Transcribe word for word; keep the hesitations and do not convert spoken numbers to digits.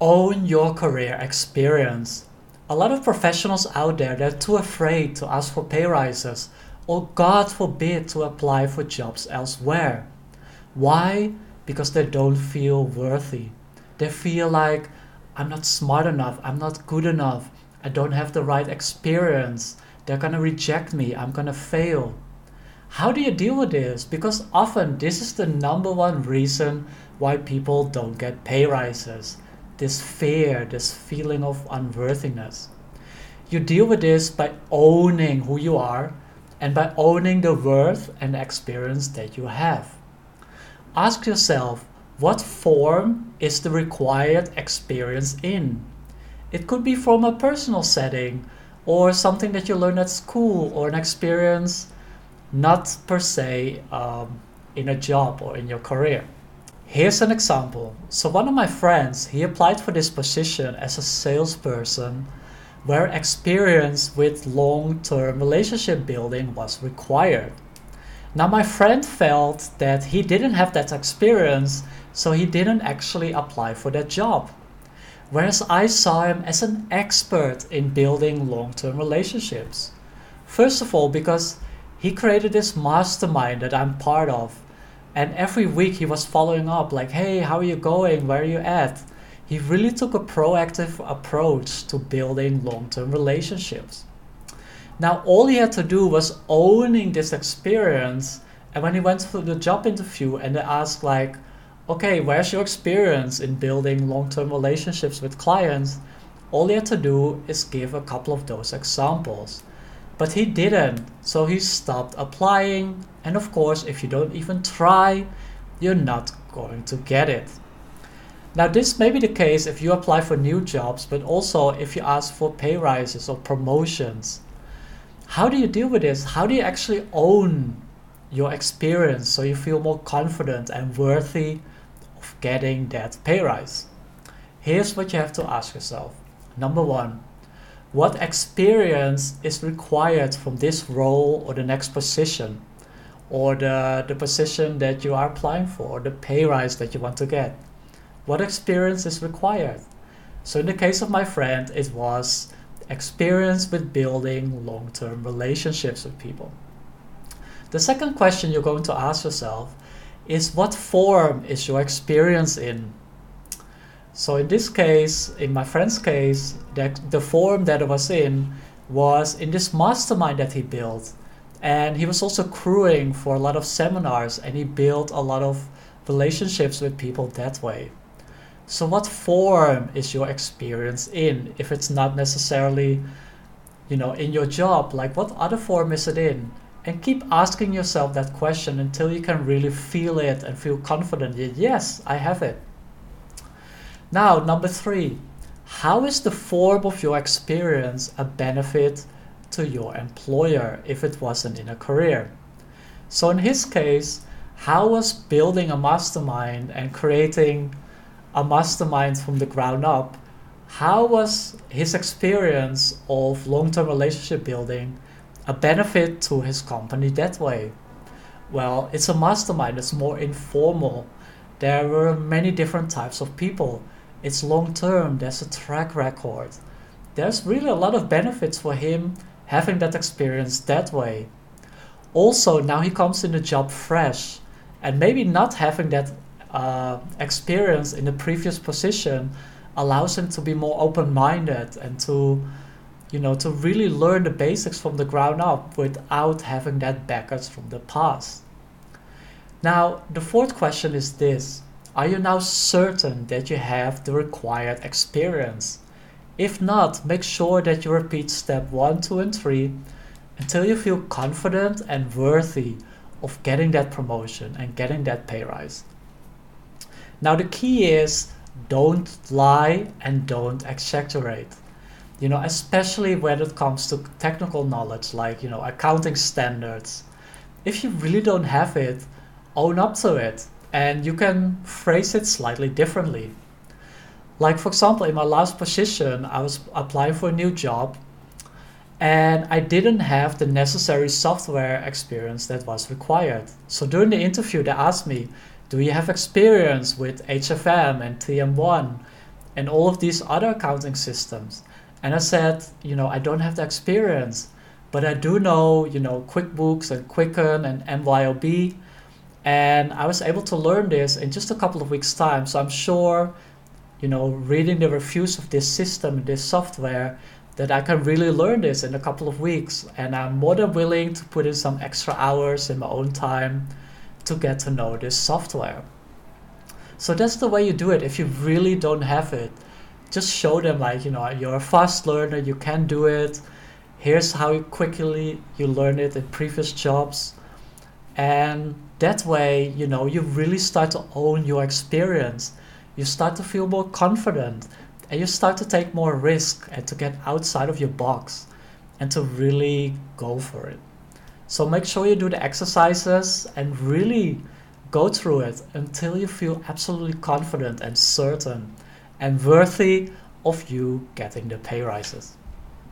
Own your career experience. A lot of professionals out there, they're too afraid to ask for pay rises or, God forbid, to apply for jobs elsewhere. Why? Because they don't feel worthy. They feel like, I'm not smart enough, I'm not good enough, I don't have the right experience, they're gonna reject me, I'm gonna fail. How do you deal with this? Because often this is the number one reason why people don't get pay rises. This fear, this feeling of unworthiness. You deal with this by owning who you are and by owning the worth and experience that you have. Ask yourself, what form is the required experience in? It could be from a personal setting or something that you learned at school or an experience not per se um, in a job or in your career. Here's an example. So one of my friends, he applied for this position as a salesperson where experience with long-term relationship building was required. Now my friend felt that he didn't have that experience, so he didn't actually apply for that job. Whereas I saw him as an expert in building long-term relationships. First of all, because he created this mastermind that I'm part of. And every week he was following up like, hey, how are you going? Where are you at? He really took a proactive approach to building long-term relationships. Now, all he had to do was owning this experience. And when he went for the job interview and they asked like, okay, where's your experience in building long-term relationships with clients? All he had to do is give a couple of those examples. But he didn't, so he stopped applying. And of course, if you don't even try, you're not going to get it. Now, this may be the case if you apply for new jobs, but also if you ask for pay rises or promotions. How do you deal with this? How do you actually own your experience so you feel more confident and worthy of getting that pay rise? Here's what you have to ask yourself. Number one, what experience is required from this role or the next position, or the, the position that you are applying for, or the pay rise that you want to get? What experience is required? So in the case of my friend, it was experience with building long-term relationships with people. The second question you're going to ask yourself is, what form is your experience in? So in this case, in my friend's case, the, the form that it was in was in this mastermind that he built. And he was also crewing for a lot of seminars and he built a lot of relationships with people that way. So what form is your experience in? If it's not necessarily, you know, in your job, like what other form is it in? And keep asking yourself that question until you can really feel it and feel confident that yes, I have it. Now, number three, how is the form of your experience a benefit to your employer if it wasn't in a career? So in his case, how was building a mastermind and creating a mastermind from the ground up, how was his experience of long-term relationship building a benefit to his company that way? Well, it's a mastermind, it's more informal. There were many different types of people. It's long-term, there's a track record. There's really a lot of benefits for him having that experience that way. Also, now he comes in the job fresh, and maybe not having that uh, experience in the previous position allows him to be more open-minded and to, you know, to really learn the basics from the ground up without having that baggage from the past. Now, the fourth question is this. Are you now certain that you have the required experience? If not, make sure that you repeat step one, two, and three until you feel confident and worthy of getting that promotion and getting that pay rise. Now, the key is don't lie and don't exaggerate. You know, especially when it comes to technical knowledge like, you know, accounting standards. If you really don't have it, own up to it. And you can phrase it slightly differently. Like, for example, in my last position, I was applying for a new job and I didn't have the necessary software experience that was required. So during the interview, they asked me, do you have experience with H F M and T M one? and all of these other accounting systems. And I said, you know, I don't have the experience, but I do know, you know, QuickBooks and Quicken and M Y O B. And I was able to learn this in just a couple of weeks' time. So I'm sure, you know, reading the reviews of this system, this software, that I can really learn this in a couple of weeks. And I'm more than willing to put in some extra hours in my own time to get to know this software. So that's the way you do it. If you really don't have it, just show them, like, you know, you're a fast learner, you can do it. Here's how quickly you learn it in previous jobs. And that way, you know, you really start to own your experience. You start to feel more confident, and you start to take more risk and to get outside of your box and to really go for it. So make sure you do the exercises and really go through it until you feel absolutely confident and certain and worthy of you getting the pay rises.